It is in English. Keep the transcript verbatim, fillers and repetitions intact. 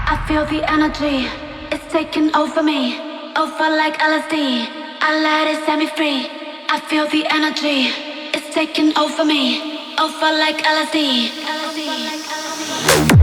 I feel the energy, it's taking over me, over like L S D. I let it set me free. I feel the energy, it's taking over me, over like L S D. L S D.